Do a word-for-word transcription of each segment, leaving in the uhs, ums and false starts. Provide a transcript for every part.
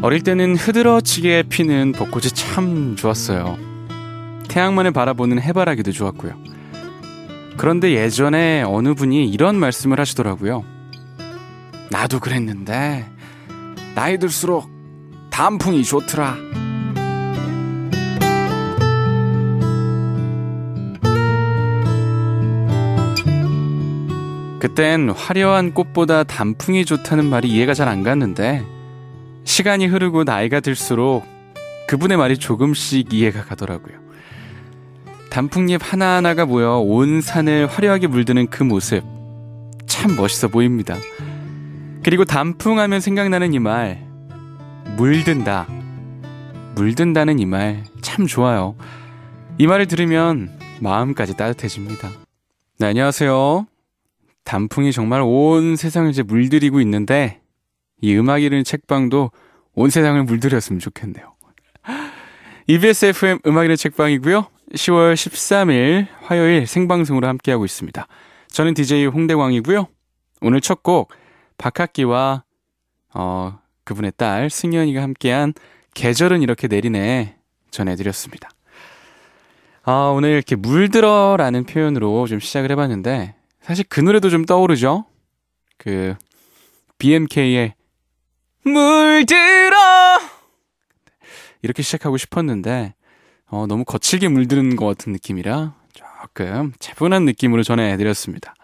어릴 때는 흐드러지게 피는 벚꽃이 참 좋았어요. 태양만을 바라보는 해바라기도 좋았고요. 그런데 예전에 어느 분이 이런 말씀을 하시더라고요. 나도 그랬는데 나이 들수록 단풍이 좋더라. 그땐 화려한 꽃보다 단풍이 좋다는 말이 이해가 잘 안 갔는데 시간이 흐르고 나이가 들수록 그분의 말이 조금씩 이해가 가더라고요. 단풍잎 하나하나가 모여 온 산을 화려하게 물드는 그 모습 참 멋있어 보입니다. 그리고 단풍하면 생각나는 이 말, 물든다. 물든다는 이 말 참 좋아요. 이 말을 들으면 마음까지 따뜻해집니다. 네, 안녕하세요. 단풍이 정말 온 세상을 이제 물들이고 있는데 이 음악 이르는 책방도 온 세상을 물들였으면 좋겠네요. 이비에스 에프엠 음악 이르는 책방이고요. 시월 십삼일 화요일 생방송으로 함께하고 있습니다. 저는 디제이 홍대광이고요. 오늘 첫 곡 박학기와 어, 그분의 딸 승연이가 함께한 계절은 이렇게 내리네 전해드렸습니다. 아, 오늘 이렇게 물들어라는 표현으로 좀 시작을 해봤는데 사실 그 노래도 좀 떠오르죠? 그 비엠케이의 물들어 이렇게 시작하고 싶었는데 어, 너무 거칠게 물드는 것 같은 느낌이라 조금 차분한 느낌으로 전해드렸습니다.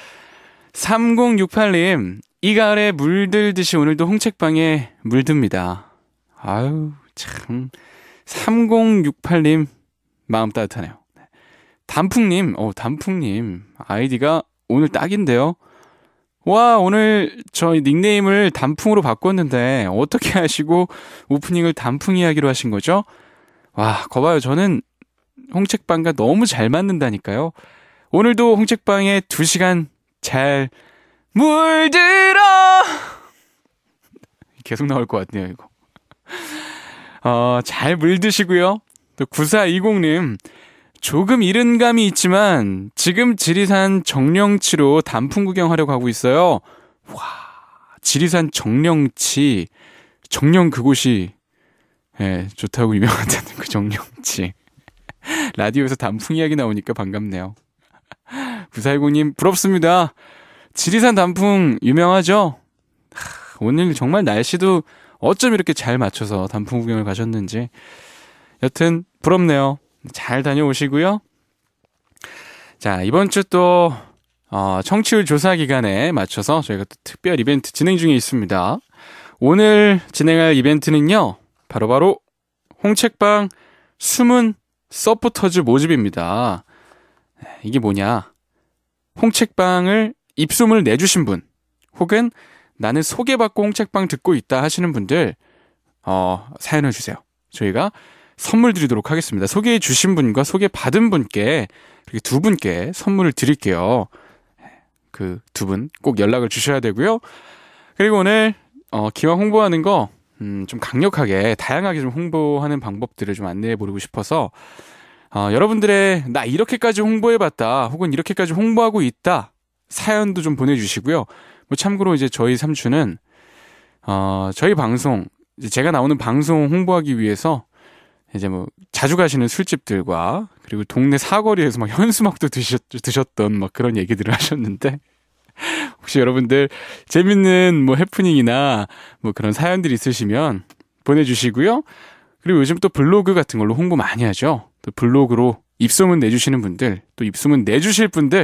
삼공육팔님 이 가을에 물들듯이 오늘도 홍책방에 물듭니다. 아유 참 삼공육팔님 마음 따뜻하네요. 단풍님 어 단풍님 아이디가 오늘 딱인데요. 와, 오늘 저희 닉네임을 단풍으로 바꿨는데 어떻게 하시고 오프닝을 단풍 이야기로 하신 거죠? 와, 거봐요. 저는 홍책방과 너무 잘 맞는다니까요. 오늘도 홍책방에 두 시간 잘 물들어 계속 나올 것 같네요, 이거. 어, 잘 물드시고요. 또 구사이공님 조금 이른 감이 있지만 지금 지리산 정령치로 단풍 구경하려고 하고 있어요. 와, 지리산 정령치. 정령 그곳이 예, 좋다고 유명하다는 그 정령치. 라디오에서 단풍 이야기 나오니까 반갑네요. 구사일구님 부럽습니다. 지리산 단풍 유명하죠? 하, 오늘 정말 날씨도 어쩜 이렇게 잘 맞춰서 단풍 구경을 가셨는지 여튼 부럽네요. 잘 다녀오시고요. 자, 이번 주 또 어, 청취율 조사 기간에 맞춰서 저희가 또 특별 이벤트 진행 중에 있습니다. 오늘 진행할 이벤트는요. 바로바로 홍책방 숨은 서포터즈 모집입니다. 이게 뭐냐. 홍책방을 입소문을 내주신 분 혹은 나는 소개받고 홍책방 듣고 있다 하시는 분들 어, 사연을 주세요. 저희가 선물 드리도록 하겠습니다. 소개해 주신 분과 소개받은 분께 이렇게 두 분께 선물을 드릴게요. 그 두 분 꼭 연락을 주셔야 되고요. 그리고 오늘 어, 기왕 홍보하는 거 음, 좀 강력하게 다양하게 좀 홍보하는 방법들을 좀 안내해 보고 싶어서 어, 여러분들의 나 이렇게까지 홍보해봤다 혹은 이렇게까지 홍보하고 있다 사연도 좀 보내주시고요. 뭐 참고로 이제 저희 삼촌은 어, 저희 방송 이제 제가 나오는 방송 홍보하기 위해서 이제 뭐 자주 가시는 술집들과 그리고 동네 사거리에서 막 현수막도 드셨, 드셨던 막 그런 얘기들을 하셨는데 혹시 여러분들 재밌는 뭐 해프닝이나 뭐 그런 사연들이 있으시면 보내주시고요. 그리고 요즘 또 블로그 같은 걸로 홍보 많이 하죠. 또 블로그로 입소문 내주시는 분들 또 입소문 내주실 분들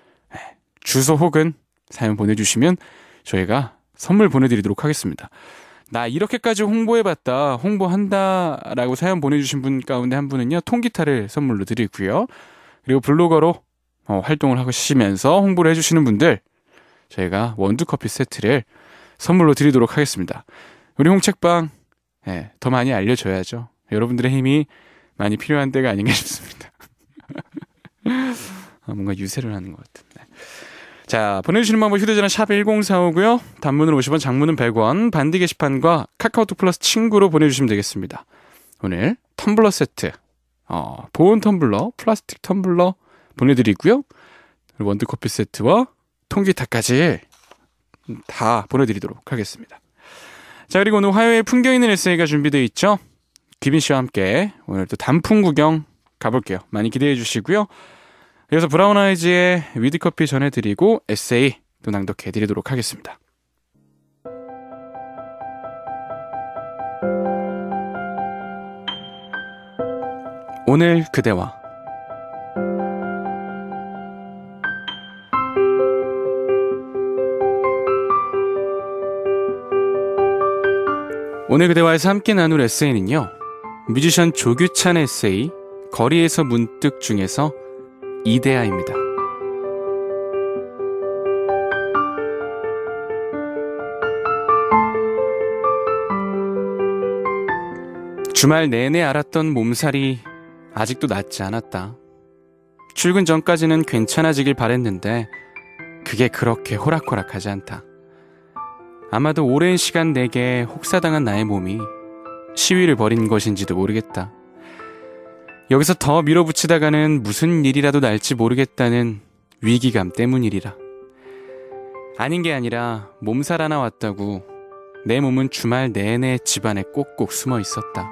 주소 혹은 사연 보내주시면 저희가 선물 보내드리도록 하겠습니다. 나 이렇게까지 홍보해봤다, 홍보한다라고 사연 보내주신 분 가운데 한 분은요, 통기타를 선물로 드리고요. 그리고 블로거로 어, 활동을 하시면서 홍보를 해주시는 분들, 저희가 원두커피 세트를 선물로 드리도록 하겠습니다. 우리 홍책방, 예, 더 많이 알려줘야죠. 여러분들의 힘이 많이 필요한 때가 아닌가 싶습니다. 아, 뭔가 유세를 하는 것 같은데. 자, 보내주시는 방법 휴대전화 샵 일공사오고요. 단문은 오십 원, 장문은 백 원, 반디 게시판과 카카오톡 플러스 친구로 보내주시면 되겠습니다. 오늘 텀블러 세트, 어, 보온 텀블러, 플라스틱 텀블러 보내드리고요. 원두커피 세트와 통기타까지 다 보내드리도록 하겠습니다. 자, 그리고 오늘 화요일 풍경 있는 에세이가 준비되어 있죠. 기빈 씨와 함께 오늘 또 단풍 구경 가볼게요. 많이 기대해 주시고요. 이어서 브라운 아이즈의 위드커피 전해드리고 에세이 또 낭독해드리도록 하겠습니다. 오늘 그대와 오늘 그대와에서 함께 나눌 에세이는요, 뮤지션 조규찬의 에세이 거리에서 문득 중에서 이데아입니다. 주말 내내 앓았던 몸살이 아직도 낫지 않았다. 출근 전까지는 괜찮아지길 바랬는데 그게 그렇게 호락호락하지 않다. 아마도 오랜 시간 내게 혹사당한 나의 몸이 시위를 벌인 것인지도 모르겠다. 여기서 더 밀어붙이다가는 무슨 일이라도 날지 모르겠다는 위기감 때문이리라. 아닌 게 아니라 몸살 하나 왔다고 내 몸은 주말 내내 집안에 꼭꼭 숨어 있었다.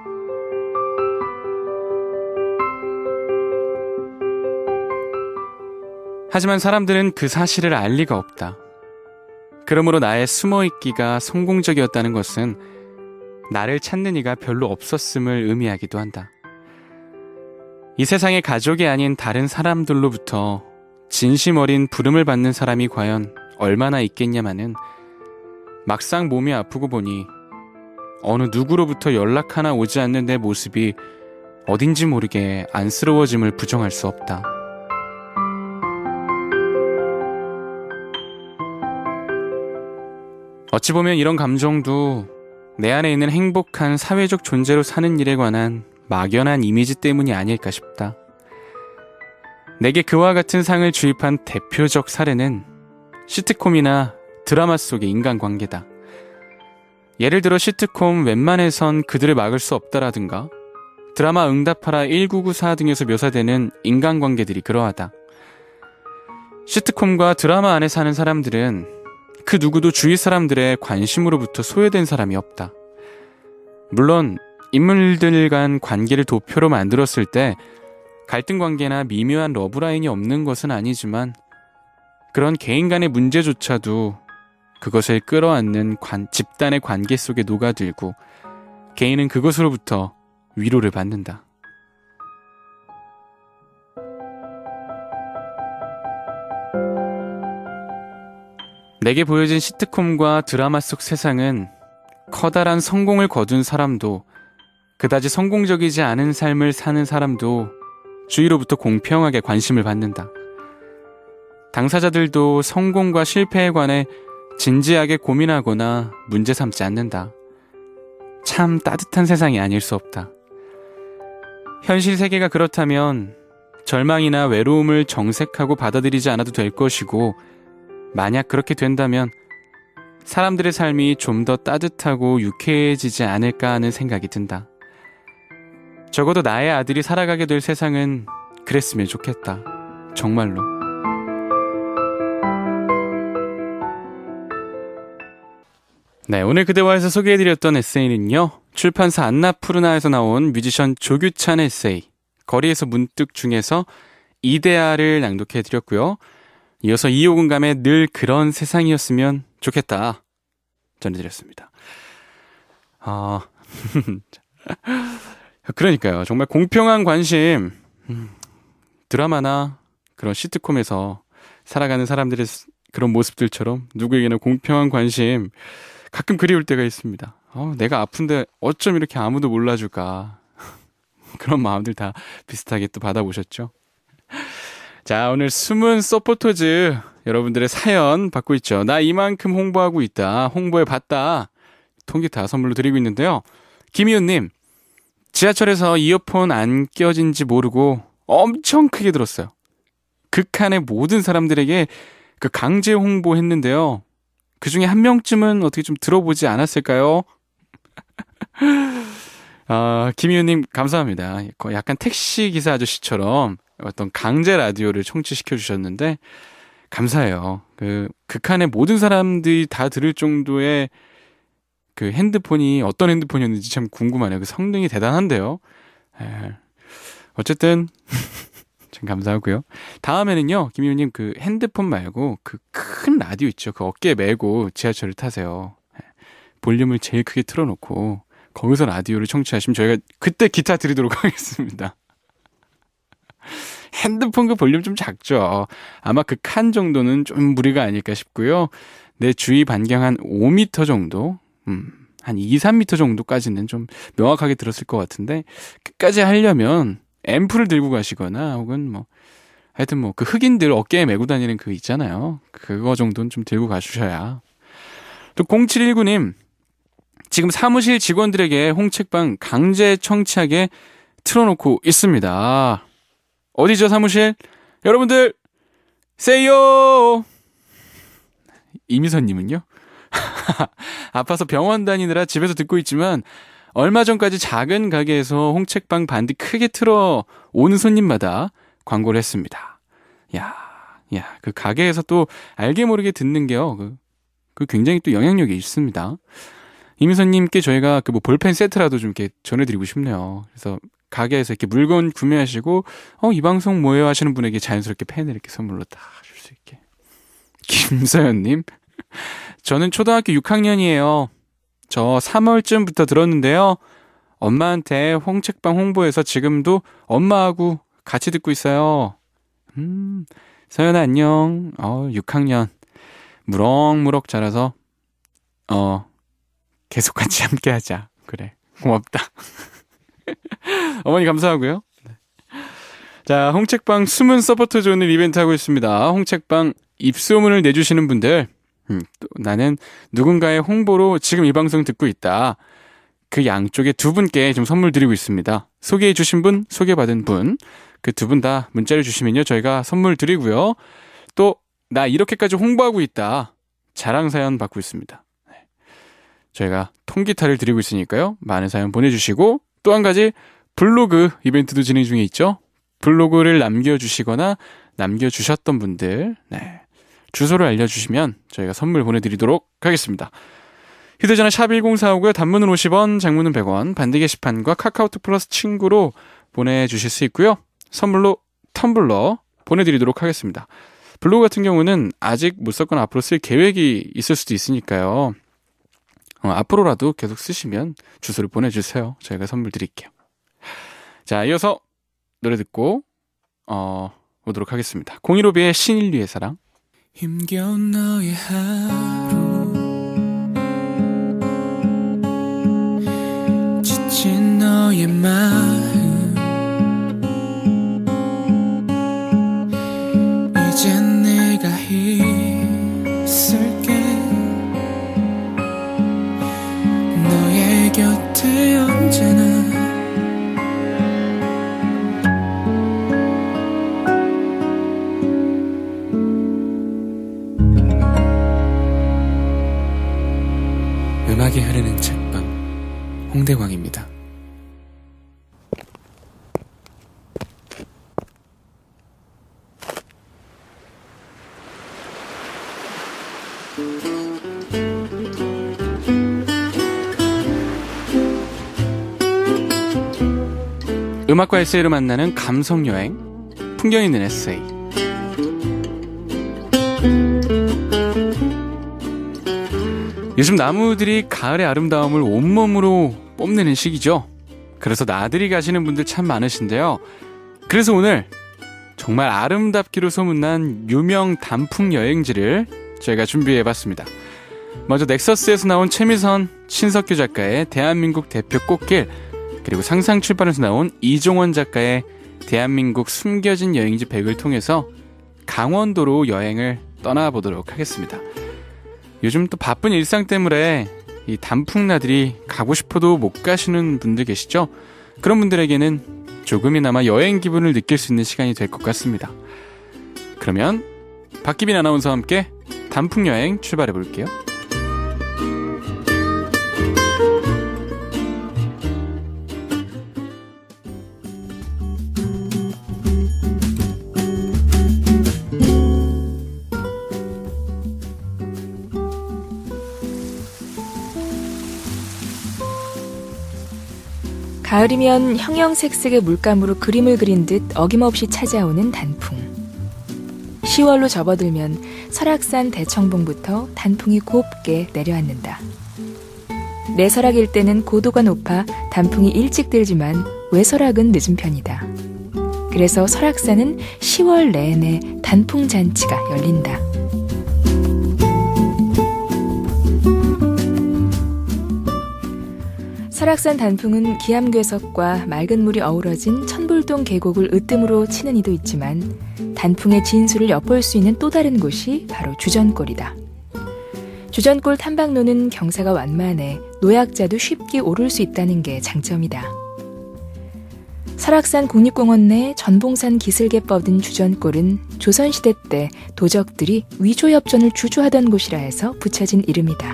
하지만 사람들은 그 사실을 알 리가 없다. 그러므로 나의 숨어있기가 성공적이었다는 것은 나를 찾는 이가 별로 없었음을 의미하기도 한다. 이 세상에 가족이 아닌 다른 사람들로부터 진심 어린 부름을 받는 사람이 과연 얼마나 있겠냐마는 막상 몸이 아프고 보니 어느 누구로부터 연락 하나 오지 않는 내 모습이 어딘지 모르게 안쓰러워짐을 부정할 수 없다. 어찌 보면 이런 감정도 내 안에 있는 행복한 사회적 존재로 사는 일에 관한 막연한 이미지 때문이 아닐까 싶다. 내게 그와 같은 상을 주입한 대표적 사례는 시트콤이나 드라마 속의 인간관계다. 예를 들어 시트콤 웬만해선 그들을 막을 수 없다라든가 드라마 응답하라 천구백구십사 등에서 묘사되는 인간관계들이 그러하다. 시트콤과 드라마 안에 사는 사람들은 그 누구도 주위 사람들의 관심으로부터 소외된 사람이 없다. 물론 인물들 간 관계를 도표로 만들었을 때 갈등 관계나 미묘한 러브라인이 없는 것은 아니지만 그런 개인 간의 문제조차도 그것을 끌어안는 관, 집단의 관계 속에 녹아들고 개인은 그것으로부터 위로를 받는다. 내게 보여진 시트콤과 드라마 속 세상은 커다란 성공을 거둔 사람도 그다지 성공적이지 않은 삶을 사는 사람도 주위로부터 공평하게 관심을 받는다. 당사자들도 성공과 실패에 관해 진지하게 고민하거나 문제 삼지 않는다. 참 따뜻한 세상이 아닐 수 없다. 현실 세계가 그렇다면 절망이나 외로움을 정색하고 받아들이지 않아도 될 것이고, 만약 그렇게 된다면 사람들의 삶이 좀 더 따뜻하고 유쾌해지지 않을까 하는 생각이 든다. 적어도 나의 아들이 살아가게 될 세상은 그랬으면 좋겠다. 정말로. 네, 오늘 그대와에서 소개해드렸던 에세이는요, 출판사 안나푸르나에서 나온 뮤지션 조규찬의 에세이 거리에서 문득 중에서 이데아를 낭독해드렸고요. 이어서 이호근감의 늘 그런 세상이었으면 좋겠다 전해드렸습니다. 아, 그러니까요. 정말 공평한 관심, 드라마나 그런 시트콤에서 살아가는 사람들의 그런 모습들처럼 누구에게나 공평한 관심 가끔 그리울 때가 있습니다. 어, 내가 아픈데 어쩜 이렇게 아무도 몰라줄까. 그런 마음들 다 비슷하게 또 받아보셨죠? 자, 오늘 숨은 서포터즈 여러분들의 사연 받고 있죠. 나 이만큼 홍보하고 있다. 홍보해 봤다. 통기타 선물로 드리고 있는데요. 김희훈님, 지하철에서 이어폰 안 껴진지 모르고 엄청 크게 들었어요. 극한의 모든 사람들에게 그 강제 홍보했는데요. 그 중에 한 명쯤은 어떻게 좀 들어보지 않았을까요? 아, 김희훈님 감사합니다. 약간 택시 기사 아저씨처럼 어떤 강제 라디오를 청취시켜 주셨는데 감사해요. 그 극한의 모든 사람들이 다 들을 정도의 그 핸드폰이 어떤 핸드폰이었는지 참 궁금하네요. 그 성능이 대단한데요. 에, 어쨌든 참 감사하고요. 다음에는요, 김희우님 그 핸드폰 말고 그 큰 라디오 있죠. 그 어깨에 메고 지하철을 타세요. 볼륨을 제일 크게 틀어놓고 거기서 라디오를 청취하시면 저희가 그때 기타 드리도록 하겠습니다. 핸드폰 그 볼륨 좀 작죠. 아마 그 칸 정도는 좀 무리가 아닐까 싶고요. 내 주위 반경 한 오 미터 정도, 음, 한 이, 삼 미터 정도까지는 좀 명확하게 들었을 것 같은데 끝까지 하려면 앰프를 들고 가시거나 혹은 뭐 하여튼 뭐 그 흑인들 어깨에 메고 다니는 그 있잖아요. 그거 정도는 좀 들고 가주셔야. 또 공칠일구 님 지금 사무실 직원들에게 홍책방 강제 청취하게 틀어놓고 있습니다. 어디죠 사무실? 여러분들 세요. 이미선님은요? 아파서 병원 다니느라 집에서 듣고 있지만 얼마 전까지 작은 가게에서 홍책방 반드 크게 틀어 오는 손님마다 광고를 했습니다. 야, 야, 그 가게에서 또 알게 모르게 듣는 게요. 그, 그 굉장히 또 영향력이 있습니다. 이미선님께 저희가 그 뭐 볼펜 세트라도 좀 이렇게 전해드리고 싶네요. 그래서 가게에서 이렇게 물건 구매하시고, 어, 이 방송 뭐예요? 하시는 분에게 자연스럽게 펜을 이렇게 선물로 다 줄 수 있게. 김서연님, 저는 초등학교 육 학년이에요. 저 삼월쯤부터 들었는데요. 엄마한테 홍책방 홍보해서 지금도 엄마하고 같이 듣고 있어요. 음, 서연아 안녕. 어, 육 학년. 무럭무럭 자라서, 어, 계속 같이 함께 하자. 그래. 고맙다. 어머니 감사하고요. 자, 홍책방 숨은 서포터 존을 이벤트 하고 있습니다. 홍책방 입소문을 내주시는 분들, 음, 또 나는 누군가의 홍보로 지금 이 방송 듣고 있다. 그 양쪽에 두 분께 좀 선물 드리고 있습니다. 소개해 주신 분, 소개받은 분, 그 두 분 다 문자를 주시면요 저희가 선물 드리고요. 또 나 이렇게까지 홍보하고 있다. 자랑 사연 받고 있습니다. 저희가 통기타를 드리고 있으니까요. 많은 사연 보내주시고 또 한 가지 블로그 이벤트도 진행 중에 있죠. 블로그를 남겨주시거나 남겨주셨던 분들, 네, 주소를 알려주시면 저희가 선물 보내드리도록 하겠습니다. 휴대전화 샵 일공사오고요. 단문은 오십 원, 장문은 백 원, 반대 게시판과 카카오톡 플러스 친구로 보내주실 수 있고요. 선물로 텀블러 보내드리도록 하겠습니다. 블로그 같은 경우는 아직 못 썼거나 앞으로 쓸 계획이 있을 수도 있으니까요. 어, 앞으로라도 계속 쓰시면 주소를 보내주세요. 저희가 선물 드릴게요. 자, 이어서 노래 듣고 어, 오도록 하겠습니다. 공일오비의 신인류의 사랑. 힘겨운 너의 하루 지친 너의 마음 이젠 내가 있을게 너의 곁에 언제나 음악이 흐르는 책방 홍대광입니다. 음악과 에세이로 만나는 감성여행, 풍경 있는 에세이. 요즘 나무들이 가을의 아름다움을 온몸으로 뽐내는 시기죠. 그래서 나들이 가시는 분들 참 많으신데요. 그래서 오늘 정말 아름답기로 소문난 유명 단풍 여행지를 저희가 준비해봤습니다. 먼저 넥서스에서 나온 최미선, 신석규 작가의 대한민국 대표 꽃길, 그리고 상상출판에서 나온 이종원 작가의 대한민국 숨겨진 여행지 백을 통해서 강원도로 여행을 떠나보도록 하겠습니다. 요즘 또 바쁜 일상 때문에 이 단풍나들이 가고 싶어도 못 가시는 분들 계시죠? 그런 분들에게는 조금이나마 여행 기분을 느낄 수 있는 시간이 될 것 같습니다. 그러면 박기빈 아나운서와 함께 단풍여행 출발해 볼게요. 가을이면 형형색색의 물감으로 그림을 그린 듯 어김없이 찾아오는 단풍. 시월로 접어들면 설악산 대청봉부터 단풍이 곱게 내려앉는다. 내 설악일 때는 고도가 높아 단풍이 일찍 들지만 외설악은 늦은 편이다. 그래서 설악산은 시월 내내 단풍 잔치가 열린다. 설악산 단풍은 기암괴석과 맑은 물이 어우러진 천불동 계곡을 으뜸으로 치는 이도 있지만 단풍의 진수를 엿볼 수 있는 또 다른 곳이 바로 주전골이다. 주전골 탐방로는 경사가 완만해 노약자도 쉽게 오를 수 있다는 게 장점이다. 설악산 국립공원 내 전봉산 기슭에 뻗은 주전골은 조선시대 때 도적들이 위조협전을 주조하던 곳이라 해서 붙여진 이름이다.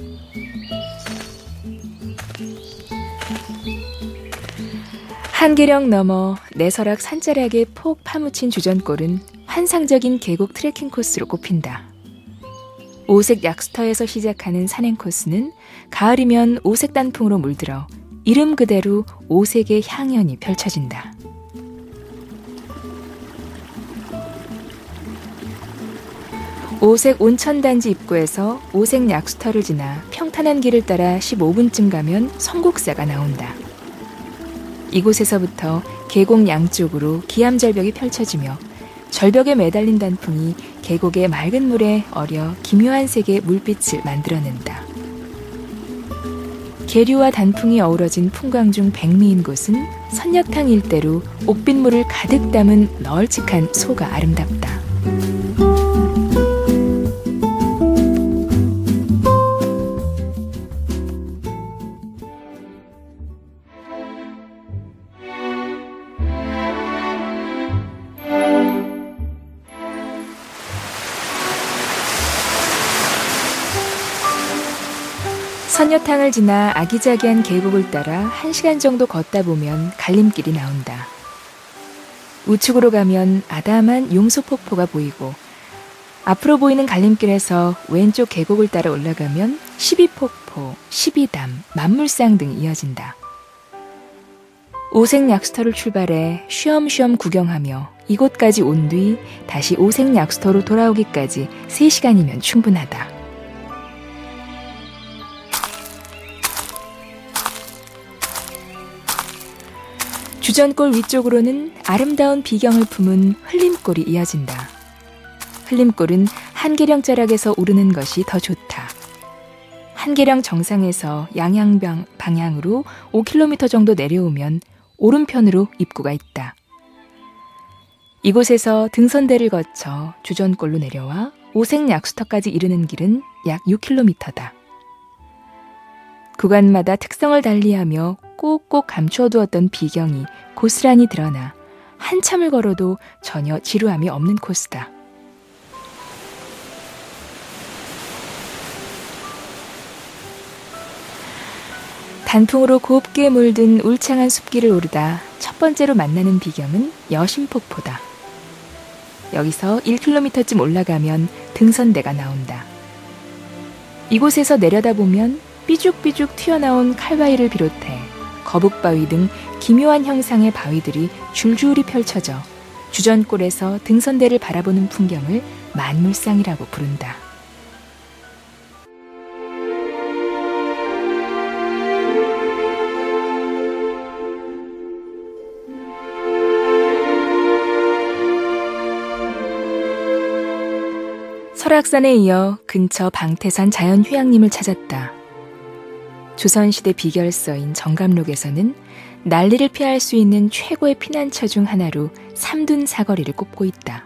한계령 너머 내설악 산자락에 폭 파묻힌 주전골은 환상적인 계곡 트레킹 코스로 꼽힌다. 오색 약수터에서 시작하는 산행 코스는 가을이면 오색 단풍으로 물들어 이름 그대로 오색의 향연이 펼쳐진다. 오색 온천단지 입구에서 오색 약수터를 지나 평탄한 길을 따라 십오 분쯤 가면 성곡사가 나온다. 이곳에서부터 계곡 양쪽으로 기암절벽이 펼쳐지며 절벽에 매달린 단풍이 계곡의 맑은 물에 어려 기묘한 색의 물빛을 만들어낸다. 계류와 단풍이 어우러진 풍광 중 백미인 곳은 선녀탕 일대로 옥빛물을 가득 담은 널찍한 소가 아름답다. 선녀탕을 지나 아기자기한 계곡을 따라 한 시간 정도 걷다 보면 갈림길이 나온다. 우측으로 가면 아담한 용소폭포가 보이고 앞으로 보이는 갈림길에서 왼쪽 계곡을 따라 올라가면 십이폭포, 십이담, 만물상 등이 이어진다. 오색 약수터를 출발해 쉬엄쉬엄 구경하며 이곳까지 온 뒤 다시 오색 약수터로 돌아오기까지 세 시간이면 충분하다. 주전골 위쪽으로는 아름다운 비경을 품은 흘림골이 이어진다. 흘림골은 한계령 자락에서 오르는 것이 더 좋다. 한계령 정상에서 양양 방향으로 오 킬로미터 정도 내려오면 오른편으로 입구가 있다. 이곳에서 등선대를 거쳐 주전골로 내려와 오색 약수터까지 이르는 길은 약 육 킬로미터다. 구간마다 특성을 달리하며 꼭꼭 감추어두었던 비경이 고스란히 드러나 한참을 걸어도 전혀 지루함이 없는 코스다. 단풍으로 곱게 물든 울창한 숲길을 오르다 첫 번째로 만나는 비경은 여심폭포다. 여기서 일 킬로미터쯤 올라가면 등선대가 나온다. 이곳에서 내려다보면 삐죽삐죽 튀어나온 칼바위를 비롯해 거북바위 등 기묘한 형상의 바위들이 줄줄이 펼쳐져 주전골에서 등선대를 바라보는 풍경을 만물상이라고 부른다. 설악산에 이어 근처 방태산 자연휴양림을 찾았다. 조선시대 비결서인 정감록에서는 난리를 피할 수 있는 최고의 피난처 중 하나로 삼둔사거리를 꼽고 있다.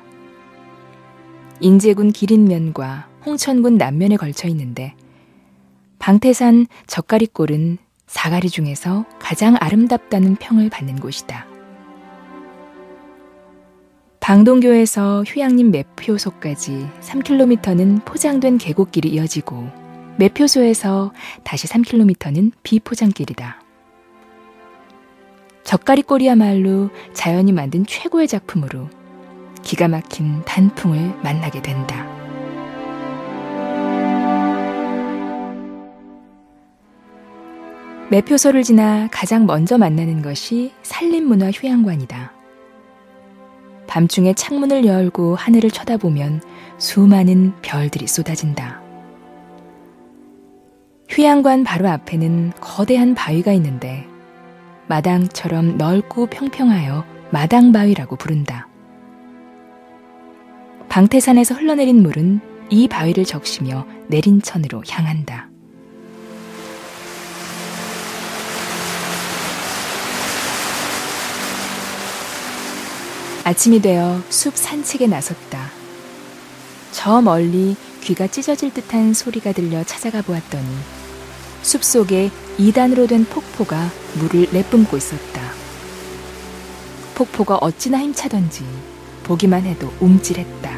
인제군 기린면과 홍천군 남면에 걸쳐 있는데 방태산 젓가리골은 사가리 중에서 가장 아름답다는 평을 받는 곳이다. 방동교에서 휴양림 매표소까지 삼 킬로미터는 포장된 계곡길이 이어지고 매표소에서 다시 삼 킬로미터는 비포장길이다. 젓가리골이야말로 자연이 만든 최고의 작품으로 기가 막힌 단풍을 만나게 된다. 매표소를 지나 가장 먼저 만나는 것이 산림문화휴양관이다. 밤중에 창문을 열고 하늘을 쳐다보면 수많은 별들이 쏟아진다. 휴양관 바로 앞에는 거대한 바위가 있는데 마당처럼 넓고 평평하여 마당바위라고 부른다. 방태산에서 흘러내린 물은 이 바위를 적시며 내린 천으로 향한다. 아침이 되어 숲 산책에 나섰다. 저 멀리 귀가 찢어질 듯한 소리가 들려 찾아가 보았더니 숲속에 이단으로 된 폭포가 물을 내뿜고 있었다. 폭포가 어찌나 힘차던지 보기만 해도 움찔했다.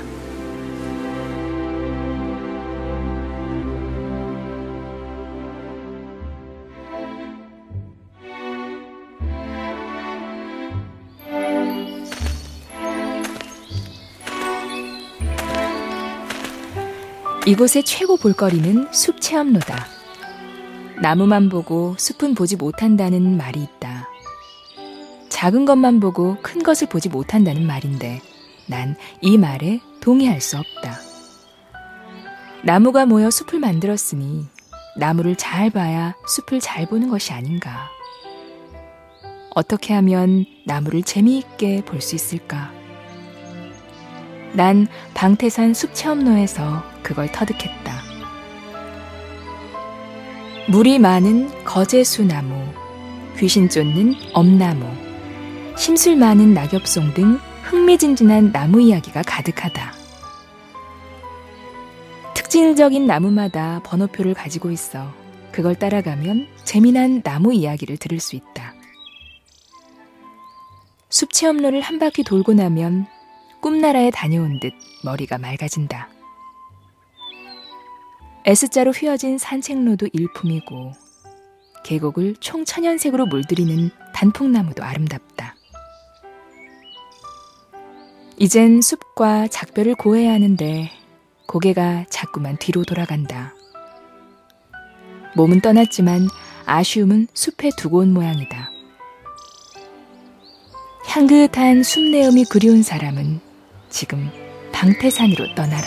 이곳의 최고 볼거리는 숲 체험로다. 나무만 보고 숲은 보지 못한다는 말이 있다. 작은 것만 보고 큰 것을 보지 못한다는 말인데 난 이 말에 동의할 수 없다. 나무가 모여 숲을 만들었으니 나무를 잘 봐야 숲을 잘 보는 것이 아닌가. 어떻게 하면 나무를 재미있게 볼 수 있을까? 난 방태산 숲체험로에서 그걸 터득했다. 물이 많은 거제수나무, 귀신 쫓는 엄나무, 심술 많은 낙엽송 등 흥미진진한 나무 이야기가 가득하다. 특징적인 나무마다 번호표를 가지고 있어 그걸 따라가면 재미난 나무 이야기를 들을 수 있다. 숲체험로를 한 바퀴 돌고 나면 꿈나라에 다녀온 듯 머리가 맑아진다. S자로 휘어진 산책로도 일품이고 계곡을 총천연색으로 물들이는 단풍나무도 아름답다. 이젠 숲과 작별을 고해야 하는데 고개가 자꾸만 뒤로 돌아간다. 몸은 떠났지만 아쉬움은 숲에 두고 온 모양이다. 향긋한 숲내음이 그리운 사람은 지금 방태산으로 떠나라.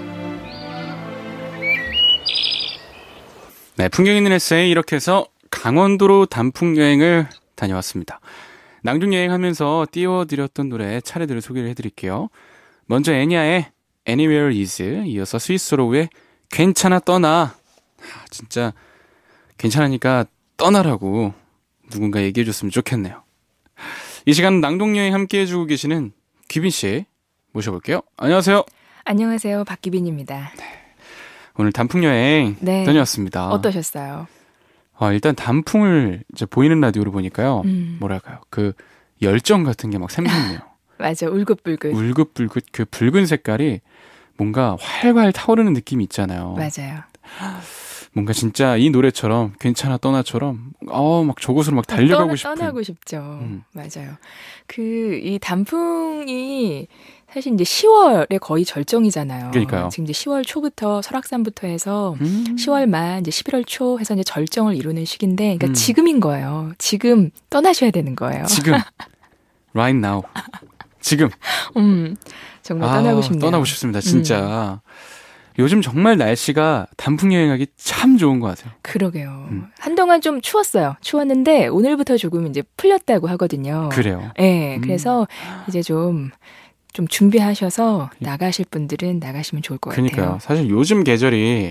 네, 풍경 있는 에세이 이렇게 해서 강원도로 단풍 여행을 다녀왔습니다. 낭중 여행하면서 띄워드렸던 노래 차례대로 소개를 해드릴게요. 먼저 애니아의 Anywhere Is, 이어서 스위스로우의 괜찮아 떠나. 아, 진짜 괜찮으니까 떠나라고 누군가 얘기해줬으면 좋겠네요. 이 시간 낭독여행 함께 해주고 계시는 귀빈씨 모셔볼게요. 안녕하세요. 안녕하세요. 박귀빈입니다. 네. 오늘 단풍여행 네. 다녀왔습니다. 어떠셨어요? 아, 일단 단풍을 이제 보이는 라디오로 보니까요. 음. 뭐랄까요. 그 열정 같은 게 막 샘솟네요. 맞아. 울긋불긋. 울긋불긋 그 붉은 색깔이 뭔가 활활 타오르는 느낌이 있잖아요. 맞아요. 뭔가 진짜 이 노래처럼 괜찮아 떠나처럼 어, 막 저곳으로 막 달려가고 떠나, 싶은. 떠나고 싶죠. 음. 맞아요. 그 이 단풍이 사실 이제 시월에 거의 절정이잖아요. 그러니까요. 지금 이제 시월 초부터 설악산부터 해서 음. 시월 말 이제 십일월 초 해서 이제 절정을 이루는 시기인데, 그러니까 음. 지금인 거예요. 지금 떠나셔야 되는 거예요. 지금 right now. 지금. 음, 정말 떠나고 아, 싶네요. 떠나고 싶습니다. 진짜. 음. 요즘 정말 날씨가 단풍 여행하기 참 좋은 것 같아요. 그러게요. 음. 한동안 좀 추웠어요. 추웠는데 오늘부터 조금 이제 풀렸다고 하거든요. 그래요. 네, 음. 그래서 이제 좀, 좀 준비하셔서 나가실 분들은 나가시면 좋을 것 그러니까요. 같아요. 사실 요즘 계절이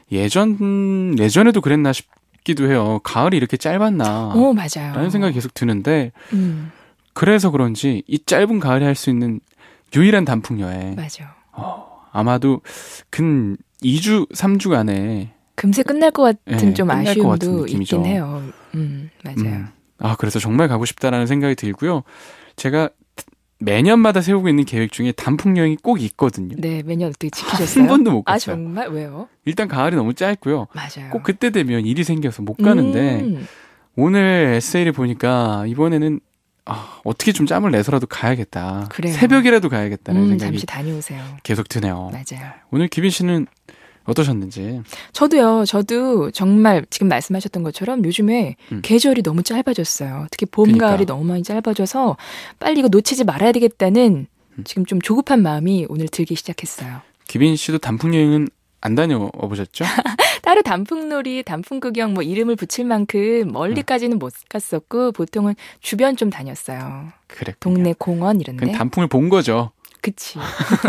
예전, 예전에도 그랬나 싶기도 해요. 가을이 이렇게 짧았나. 오, 맞아요. 라는 생각이 계속 드는데, 음. 그래서 그런지 이 짧은 가을에 할 수 있는 유일한 단풍 여행. 맞아. 어, 아마도 근 이 주, 삼 주간에 금세 끝날 것 같은 네, 좀 끝날 것 아쉬움도 같은 느낌이죠. 있긴 해요. 음, 맞아요. 음. 아, 그래서 정말 가고 싶다라는 생각이 들고요. 제가 매년마다 세우고 있는 계획 중에 단풍 여행이 꼭 있거든요. 네, 매년 어떻게 지키셨어요? 한 번도 못 아, 갔어요. 정말? 왜요? 일단 가을이 너무 짧고요. 맞아요. 꼭 그때 되면 일이 생겨서 못 가는데 음. 오늘 에세이를 보니까 이번에는 아, 어떻게 좀 짬을 내서라도 가야겠다. 그래요. 새벽이라도 가야겠다는 음, 생각이 잠시 다녀오세요. 계속 드네요. 맞아요. 오늘 기빈 씨는 어떠셨는지. 저도요. 저도 정말 지금 말씀하셨던 것처럼 요즘에 음. 계절이 너무 짧아졌어요. 특히 봄, 그러니까. 가을이 너무 많이 짧아져서 빨리 이거 놓치지 말아야 되겠다는 음. 지금 좀 조급한 마음이 오늘 들기 시작했어요. 기빈 씨도 단풍 여행은 안 다녀보셨죠? 따로 단풍놀이, 단풍구경 뭐 이름을 붙일 만큼 멀리까지는 못 갔었고 보통은 주변 좀 다녔어요. 그래. 동네 공원 이런 데. 그럼 단풍을 본 거죠. 그치.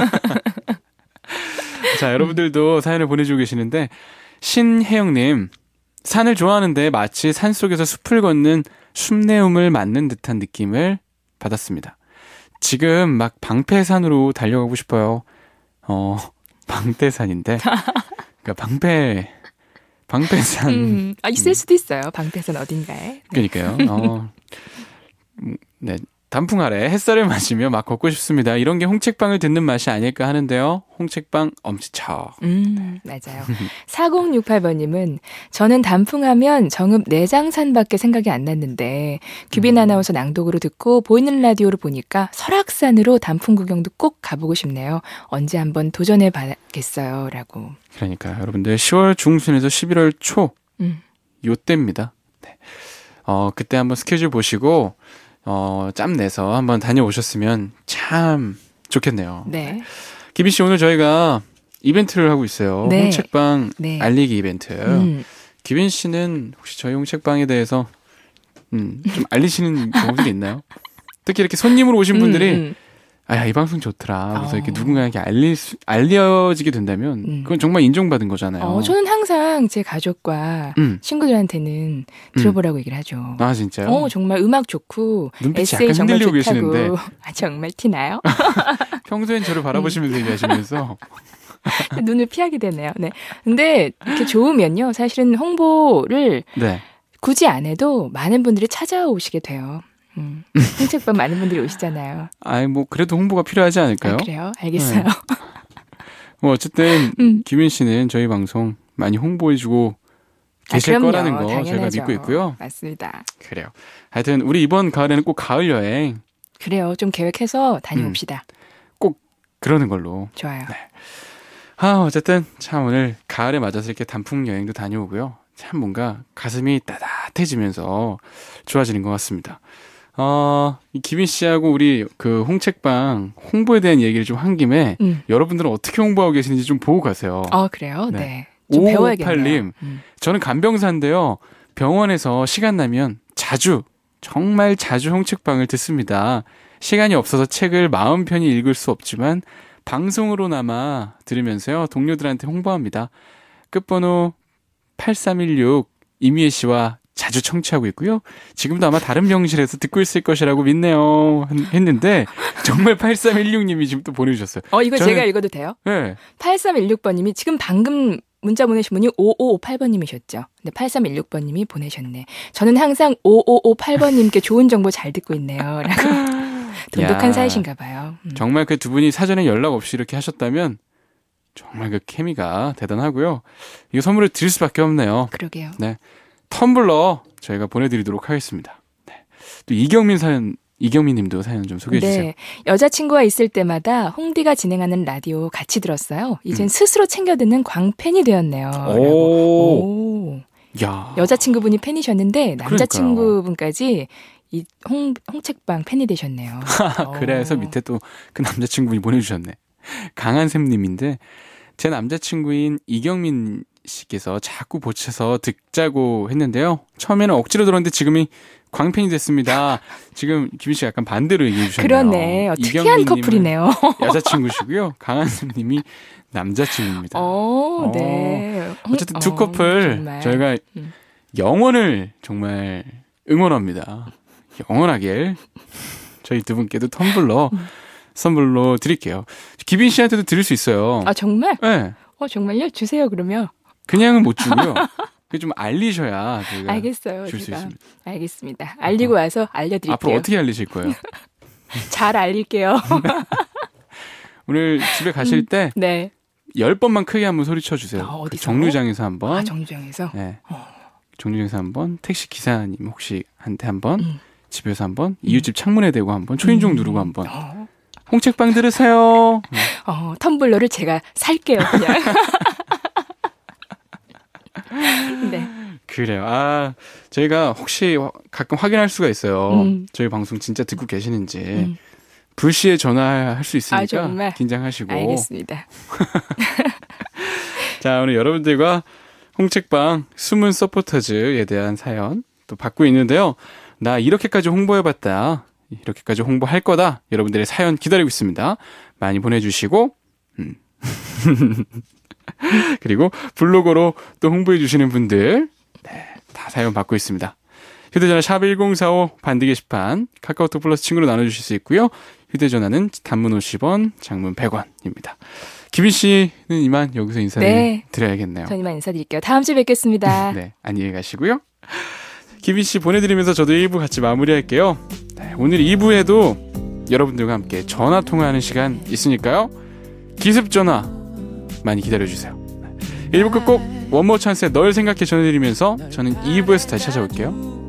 자, 여러분들도 사연을 보내주고 계시는데 신혜영님, 산을 좋아하는데 마치 산속에서 숲을 걷는 숲내음을 맞는 듯한 느낌을 받았습니다. 지금 막 방패산으로 달려가고 싶어요. 어, 방패산인데 그러니까 방패 방패산 음, 아, 있을 수도 있어요. 방패산 어딘가에. 그러니까요. 어, 네. 단풍 아래 햇살을 맞으며 막 걷고 싶습니다. 이런 게 홍책방을 듣는 맛이 아닐까 하는데요. 홍책방 엄지척. 음, 맞아요. 사공육팔 번님은 저는 단풍하면 정읍 내장산밖에 생각이 안 났는데 규빈 음. 아나운서 낭독으로 듣고 보이는 라디오로 보니까 설악산으로 단풍 구경도 꼭 가보고 싶네요. 언제 한번 도전해봐야겠어요. 라고. 그러니까 여러분들 시월 중순에서 십일월 초 음. 요때입니다. 네. 어, 그때 한번 스케줄 보시고 어, 짬 내서 한번 다녀오셨으면 참 좋겠네요. 네. 기빈 씨, 오늘 저희가 이벤트를 하고 있어요. 네. 홍책방 네. 알리기 이벤트. 음. 기빈 씨는 혹시 저희 홍책방에 대해서 음, 좀 알리시는 경우들이 있나요? 특히 이렇게 손님으로 오신 분들이 음, 음. 아, 이 방송 좋더라. 그래서 어. 이렇게 누군가에게 알릴 수, 알려지게 된다면 음. 그건 정말 인정받은 거잖아요. 어, 저는 항상 제 가족과 음. 친구들한테는 들어보라고 음. 얘기를 하죠. 아, 진짜요? 어, 정말 음악 좋고 눈빛이 에세이 약간 정말 흔들리고 좋다고. 계시는데 아, 정말 티나요? 평소엔 저를 바라보시면서 음. 얘기하시면서 눈을 피하게 되네요. 네. 근데 이렇게 좋으면요. 사실은 홍보를 네. 굳이 안 해도 많은 분들이 찾아오시게 돼요. 음. 홍책방 많은 분들이 오시잖아요. 아이, 뭐, 그래도 홍보가 필요하지 않을까요? 아, 그래요? 알겠어요. 네. 뭐, 어쨌든, 음. 기빈 씨는 저희 방송 많이 홍보해주고 계실 아, 거라는 거 당연하죠. 제가 믿고 있고요. 맞습니다. 그래요. 하여튼, 우리 이번 가을에는 꼭 가을 여행. 그래요. 좀 계획해서 다녀옵시다. 음. 꼭 그러는 걸로. 좋아요. 네. 아, 어쨌든, 참 오늘 가을에 맞아서 이렇게 단풍 여행도 다녀오고요. 참 뭔가 가슴이 따뜻해지면서 좋아지는 것 같습니다. 어, 이 기빈 씨하고 우리 그 홍책방 홍보에 대한 얘기를 좀 한 김에 음. 여러분들은 어떻게 홍보하고 계시는지 좀 보고 가세요. 아, 그래요? 네. 네. 좀 배워야겠네요. 오오팔님, 음. 저는 간병사인데요. 병원에서 시간 나면 자주, 정말 자주 홍책방을 듣습니다. 시간이 없어서 책을 마음 편히 읽을 수 없지만 방송으로나마 들으면서요. 동료들한테 홍보합니다. 끝번호 팔삼일육 이미애 씨와 자주 청취하고 있고요. 지금도 아마 다른 병실에서 듣고 있을 것이라고 믿네요. 했는데 정말 팔삼일육님이 지금 또 보내주셨어요. 어, 이거 저는, 제가 읽어도 돼요? 네. 팔삼일육 번님이 지금 방금 문자 보내신 분이 오오오팔 번님이셨죠. 근데 팔삼일육 번님이 보내셨네. 저는 항상 오오오팔 번님께 좋은 정보 잘 듣고 있네요. 라고. 돈독한 사이신가 봐요. 음. 정말 그 두 분이 사전에 연락 없이 이렇게 하셨다면 정말 그 케미가 대단하고요. 이거 선물을 드릴 수밖에 없네요. 그러게요. 네. 텀블러 저희가 보내드리도록 하겠습니다. 네. 또 이경민 사연, 이경민 님도 사연 좀 소개해 주세요. 네. 여자친구가 있을 때마다 홍디가 진행하는 라디오 같이 들었어요. 이젠 음. 스스로 챙겨 듣는 광팬이 되었네요. 오. 오. 야. 여자친구분이 팬이셨는데 남자친구분까지 이 홍, 홍책방 팬이 되셨네요. 그래서 밑에 또 그 남자친구분이 보내주셨네. 강한샘 님인데 제 남자친구인 이경민 씨께서 자꾸 보채서 듣자고 했는데요. 처음에는 억지로 들었는데 지금이 광팬이 됐습니다. 지금 기빈 씨가 약간 반대로 얘기해 주셨네요. 그러네. 어, 특이한 커플이네요. 여자친구시고요. 강한샘 님이 남자친구입니다. 오, 네. 어쨌든 두 어, 커플 정말. 저희가 음. 영원을 정말 응원합니다. 영원하길 저희 두 분께도 텀블러 음. 선물로 드릴게요. 기빈 씨한테도 드릴 수 있어요. 아, 정말? 네. 어, 정말요? 주세요, 그러면. 그냥은 못 주고요. 좀 알리셔야 저희가 알겠어요. 줄 수 있습니다. 알겠습니다. 알리고 와서 알려드릴게요. 앞으로 어떻게 알리실 거예요? 잘 알릴게요. 오늘 집에 가실 음, 때 네. 열 번만 크게 한번 소리쳐 주세요. 어, 그 정류장에서 한번. 아, 정류장에서? 네. 어. 정류장에서 한번, 택시 기사님 혹시 한테 한번, 음. 집에서 한번, 이웃집 창문에 대고 한번, 초인종 음. 누르고 한번. 어. 홍책방 들으세요. 어, 텀블러를 제가 살게요, 그냥. 네. 그래요. 아, 저희가 혹시 가끔 확인할 수가 있어요. 음. 저희 방송 진짜 듣고 계시는지. 음. 불시에 전화할 수 있으니까 아, 정말? 긴장하시고. 알겠습니다. 자, 오늘 여러분들과 홍책방 숨은 서포터즈에 대한 사연 또 받고 있는데요. 나 이렇게까지 홍보해봤다. 이렇게까지 홍보할 거다. 여러분들의 사연 기다리고 있습니다. 많이 보내주시고 음. 그리고 블로그로 또 홍보해주시는 분들 네, 다 사연 받고 있습니다. 휴대전화 샵 일공사오 반디 게시판 카카오톡 플러스 친구로 나눠주실 수 있고요. 휴대전화는 단문 오십 원, 장문 백 원입니다. 기빈 씨는 이만 여기서 인사를 네. 드려야겠네요. 전 이만 인사드릴게요. 다음 주에 뵙겠습니다. 네, 안녕히 가시고요. 기빈 씨 보내드리면서 저도 일 부 같이 마무리할게요. 네, 오늘 이 부에도 여러분들과 함께 전화 통화하는 시간 있으니까요. 기습 전화 많이 기다려주세요. 일 부 끝곡 원모 찬스의 널 생각해 전해드리면서 저는 이 부에서 다시 찾아올게요.